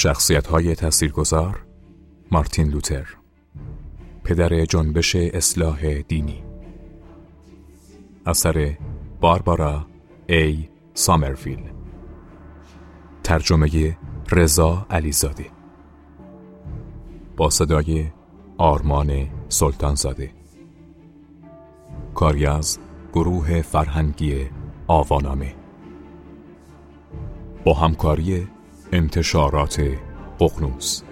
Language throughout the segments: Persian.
شخصیت‌های تاثیرگذار: مارتین لوتر، پدر جنبش اصلاح دینی. اثر باربارا ای سامرفیل. ترجمه رضا علیزاده. با صدای آرمان سلطانزاده. کاری از گروه فرهنگی آوانامه با همکاری انتشارات ققنوس.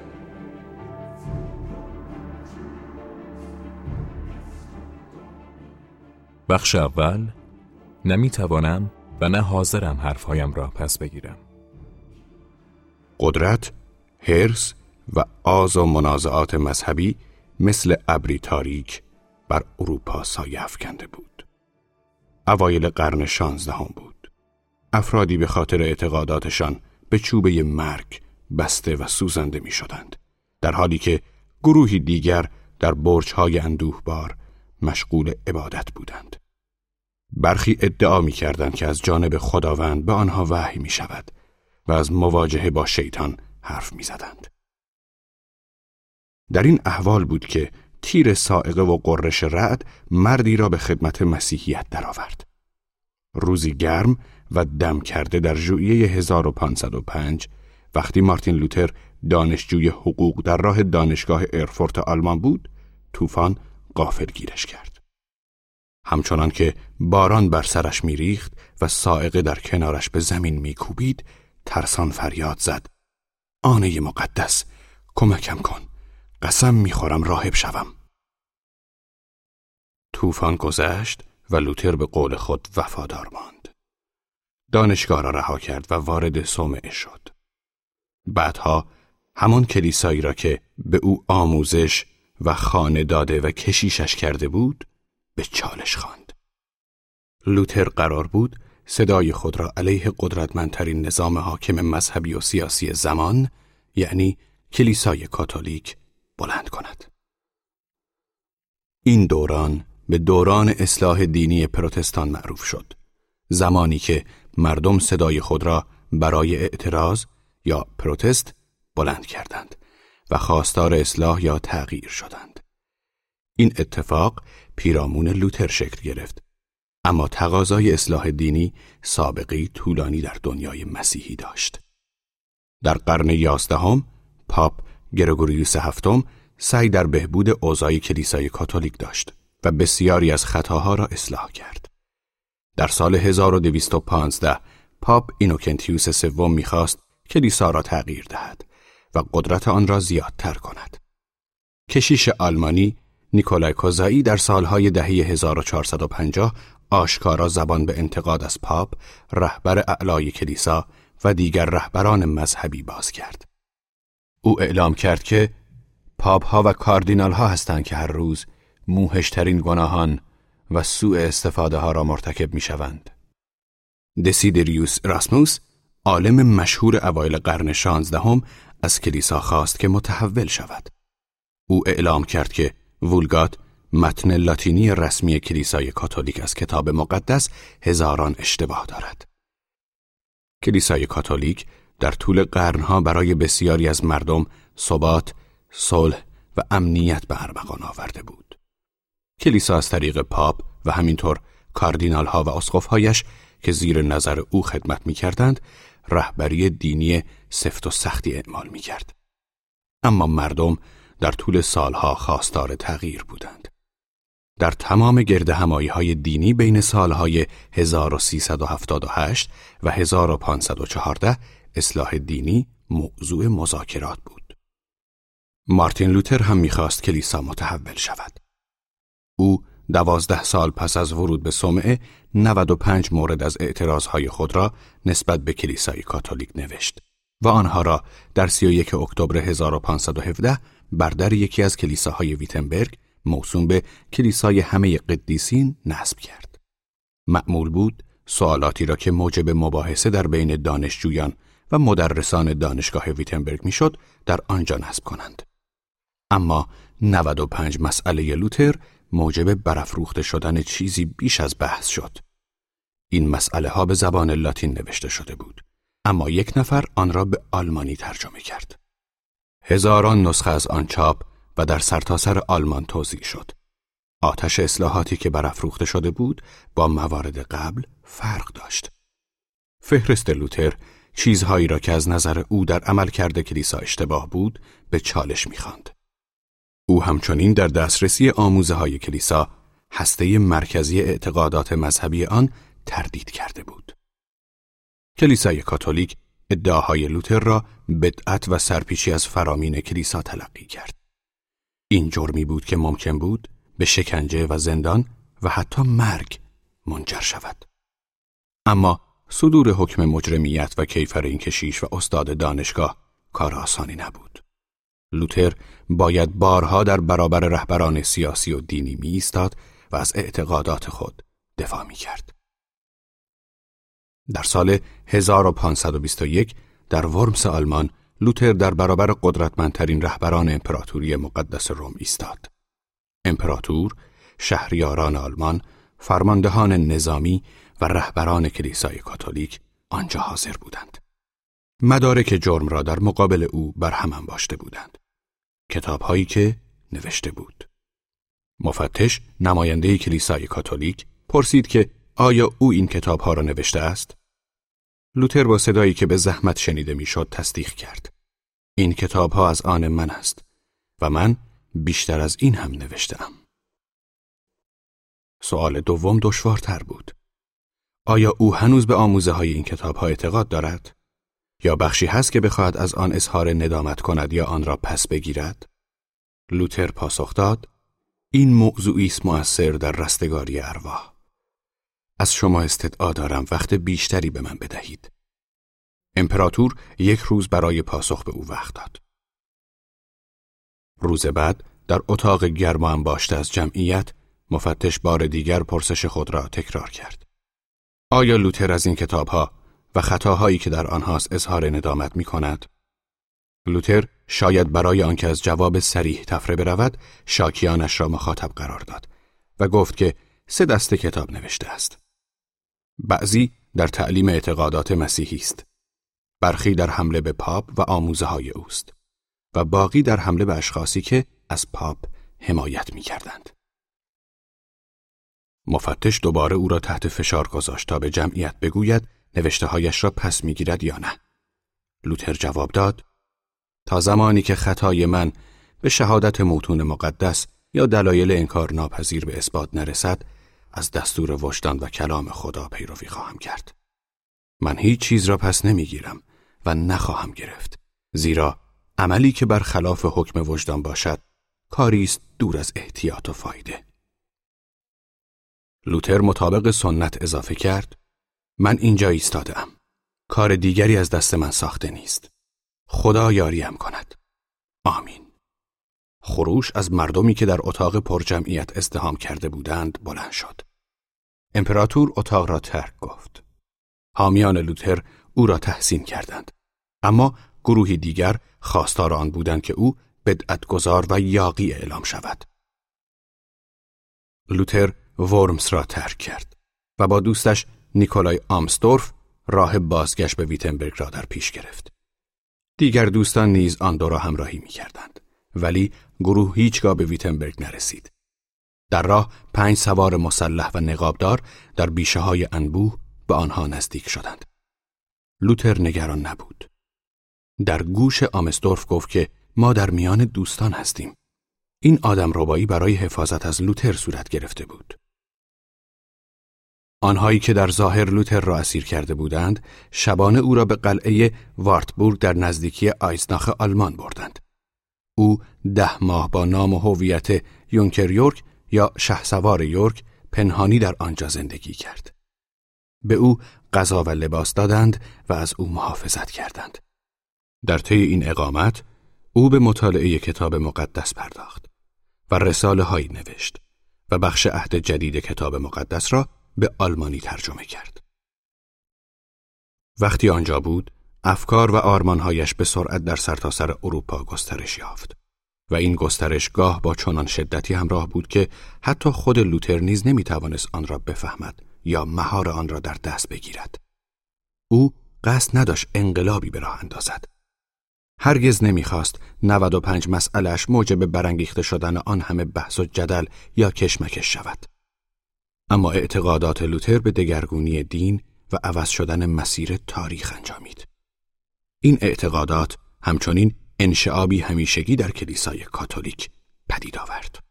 بخش اول: نمیتوانم و نه حاضرم حرفهایم را پس بگیرم. قدرت، حرص و آز و منازعات مذهبی مثل ابری تاریک بر اروپا سایه افکنده بود. اوایل قرن 16 بود. افرادی به خاطر اعتقاداتشان به چوبه مرگ بسته و سوزانده می شدند، در حالی که گروهی دیگر در برج‌های اندوهبار مشغول عبادت بودند. برخی ادعا می کردند که از جانب خداوند به آنها وحی می شود و از مواجهه با شیطان حرف می زدند. در این احوال بود که تیر صاعقه و غرش رعد مردی را به خدمت مسیحیت درآورد. روزی گرم و دم کرده در ژوئیه 1505 وقتی مارتین لوتر دانشجوی حقوق در راه دانشگاه ارفورت آلمان بود، طوفان غافلگیرش کرد. همچنان که باران بر سرش می‌ریخت و صاعقه در کنارش به زمین می‌کوبید، ترسان فریاد زد: آنه مقدس، کمکم کن، قسم می‌خورم راهب شوم. طوفان گذشت و لوتر به قول خود وفادار ماند. دانشگاه را رها کرد و وارد صومعه شد. بعدها همان کلیسایی را که به او آموزش و خانه داده و کشیشش کرده بود به چالش خواند. لوتر قرار بود صدای خود را علیه قدرتمندترین نظام حاکم مذهبی و سیاسی زمان، یعنی کلیسای کاتولیک، بلند کند. این دوران به دوران اصلاح دینی پروتستان معروف شد، زمانی که مردم صدای خود را برای اعتراض یا پروتست بلند کردند و خواستار اصلاح یا تغییر شدند. این اتفاق پیرامون لوتر شکل گرفت، اما تقاضای اصلاح دینی سابقه‌ای طولانی در دنیای مسیحی داشت. در قرن 11 پاپ گرگوریوس هفتم سعی در بهبود اوضاع کلیسای کاتولیک داشت و بسیاری از خطاها را اصلاح کرد. در سال 1215 پاپ اینوکنتیوس سوم می‌خواست کلیسا را تغییر دهد و قدرت آن را زیادتر کند. کشیش آلمانی نیکولای کوزایی در سالهای دهه 1450 آشکارا زبان به انتقاد از پاپ، رهبر اعلای کلیسا و دیگر رهبران مذهبی باز کرد. او اعلام کرد که پاپ ها و کاردینال ها هستند که هر روز موحشترین گناهان و سوء استفاده ها را مرتکب می شوند. دسیدریوس راسموس، عالم مشهور اوایل قرن 16 از کلیسا خواست که متحول شود. او اعلام کرد که وولگات، متن لاتینی رسمی کلیسای کاتولیک از کتاب مقدس، هزاران اشتباه دارد. کلیسای کاتولیک در طول قرنها برای بسیاری از مردم ثبات، صلح و امنیت به ارمغان آورده بود. کلیسا از طریق پاپ و همینطور کاردینال‌ها و اسقف‌هایش که زیر نظر او خدمت می‌کردند، رهبری دینی سفت و سختی اعمال می‌کرد. اما مردم در طول سالها خواستار تغییر بودند. در تمام گردهمایی‌های دینی بین سالهای 1378 و 1514 اصلاح دینی موضوع مذاکرات بود. مارتین لوتر هم می‌خواست کلیسا متحول شود. او 12 سال پس از ورود به صومعه 95 مورد از اعتراضهای خود را نسبت به کلیسای کاتولیک نوشت و آنها را در 31 اکتبر 1517 بر در یکی از کلیساهای ویتنبرگ موسوم به کلیسای همه قدیسین نصب کرد. معمول بود سوالاتی را که موجب مباحثه در بین دانشجویان و مدرسان دانشگاه ویتنبرگ میشد در آنجا نصب کنند. اما 95 مسئله لوتر موجب برافروخته شدن چیزی بیش از بحث شد. این مسئله ها به زبان لاتین نوشته شده بود، اما یک نفر آن را به آلمانی ترجمه کرد. هزاران نسخه از آن چاپ و در سرتاسر آلمان توزیع شد. آتش اصلاحاتی که برافروخته شده بود با موارد قبل فرق داشت. فهرست لوتر چیزهایی را که از نظر او در عملکرد کلیسا اشتباه بود به چالش می‌خواند. او همچنین در دسترسی آموزه‌های کلیسا هسته مرکزی اعتقادات مذهبی آن تردید کرده بود. کلیسای کاتولیک ادعاهای لوتر را بدعت و سرپیچی از فرامین کلیسا تلقی کرد. این جرمی بود که ممکن بود به شکنجه و زندان و حتی مرگ منجر شود. اما صدور حکم مجرمیت و کیفر این کشیش و استاد دانشگاه کار آسانی نبود. لوتر باید بارها در برابر رهبران سیاسی و دینی می ایستاد و از اعتقادات خود دفاع می کرد. در سال 1521 در ورمس آلمان لوتر در برابر قدرتمندترین رهبران امپراتوری مقدس روم ایستاد. امپراتور، شهریاران آلمان، فرماندهان نظامی و رهبران کلیسای کاتولیک آنجا حاضر بودند. مدارک جرم را در مقابل او برهم انباشته بودند. کتاب‌هایی که نوشته بود. مفتش، نماینده کلیسای کاتولیک، پرسید که آیا او این کتاب‌ها را نوشته است؟ لوتر با صدایی که به زحمت شنیده میشد تصدیق کرد. این کتاب‌ها از آن من است و من بیشتر از این هم نوشته‌ام. سوال دوم دشوارتر بود. آیا او هنوز به آموزه‌های این کتاب‌ها اعتقاد دارد؟ یا بخشی هست که بخواهد از آن اظهار ندامت کند یا آن را پس بگیرد؟ لوتر پاسخ داد: این موضوعی است مؤثر در رستگاری ارواح. از شما استدعا دارم وقت بیشتری به من بدهید. امپراتور 1 روز برای پاسخ به او وقت داد. روز بعد در اتاق گرم و انباشته از جمعیت مفتش بار دیگر پرسش خود را تکرار کرد. آیا لوتر از این کتاب‌ها و خطاهایی که در آنهاست اظهار ندامت می کند؟ لوتر شاید برای آنکه از جواب صریح تفره برود شاکیانش را مخاطب قرار داد و گفت که 3 دسته کتاب نوشته است. بعضی در تعلیم اعتقادات مسیحی است، برخی در حمله به پاپ و آموزه‌های اوست و باقی در حمله به اشخاصی که از پاپ حمایت می‌کردند. مفتش دوباره او را تحت فشار گذاشت تا به جمعیت بگوید نوشته‌هایش را پس می‌گیرد یا نه. لوتر جواب داد: تا زمانی که خطای من به شهادت متون مقدس یا دلایل انکار ناپذیر به اثبات نرسد، از دستور وجدان و کلام خدا پیروی خواهم کرد. من هیچ چیز را پس نمی‌گیرم و نخواهم گرفت، زیرا عملی که برخلاف حکم وجدان باشد کاری است دور از احتیاط و فایده. لوتر مطابق سنت اضافه کرد: من اینجا ایستاده‌ام. کار دیگری از دست من ساخته نیست. خدا یاریم کند. آمین. خروش از مردمی که در اتاق پرجمعیت ازدحام کرده بودند بلند شد. امپراتور اتاق را ترک گفت. حامیان لوتر او را تحسین کردند، اما گروهی دیگر خواستار آن بودند که او بدعتگذار و یاغی اعلام شود. لوتر ورمس را ترک کرد و با دوستش نیکولای آمستورف راه بازگشت به ویتنبرگ را در پیش گرفت. دیگر دوستان نیز آن دو را همراهی می کردند، ولی گروه هیچگاه به ویتنبرگ نرسید. در راه 5 سوار مسلح و نقابدار در بیشه های انبوه به آنها نزدیک شدند. لوتر نگران نبود. در گوش آمستورف گفت که ما در میان دوستان هستیم. این آدمربایی برای حفاظت از لوتر صورت گرفته بود. آنهایی که در ظاهر لوتر را اسیر کرده بودند، شبانه او را به قلعه وارتبورگ در نزدیکی آیزناخ آلمان بردند. او 10 ماه با نام و هویت یونکر یورک یا شهسوار یورک پنهانی در آنجا زندگی کرد. به او غذا و لباس دادند و از او محافظت کردند. در طی این اقامت او به مطالعه کتاب مقدس پرداخت و رساله هایی نوشت و بخش عهد جدید کتاب مقدس را به آلمانی ترجمه کرد. وقتی آنجا بود، افکار و آرمانهایش به سرعت در سرتاسر اروپا گسترش یافت و این گسترش گاه با چنان شدتی همراه بود که حتی خود لوتر نیز نمیتوانست آن را بفهمد یا مهار آن را در دست بگیرد. او قصد نداشت انقلابی به راه اندازد. هرگز نمیخواست 95 مسئله‌اش موجب برانگیخته شدن آن همه بحث و جدل یا کشمکش شود. اما اعتقادات لوتر به دگرگونی دین و عوض شدن مسیر تاریخ انجامید. این اعتقادات همچنین انشعابی همیشگی در کلیسای کاتولیک پدید آورد.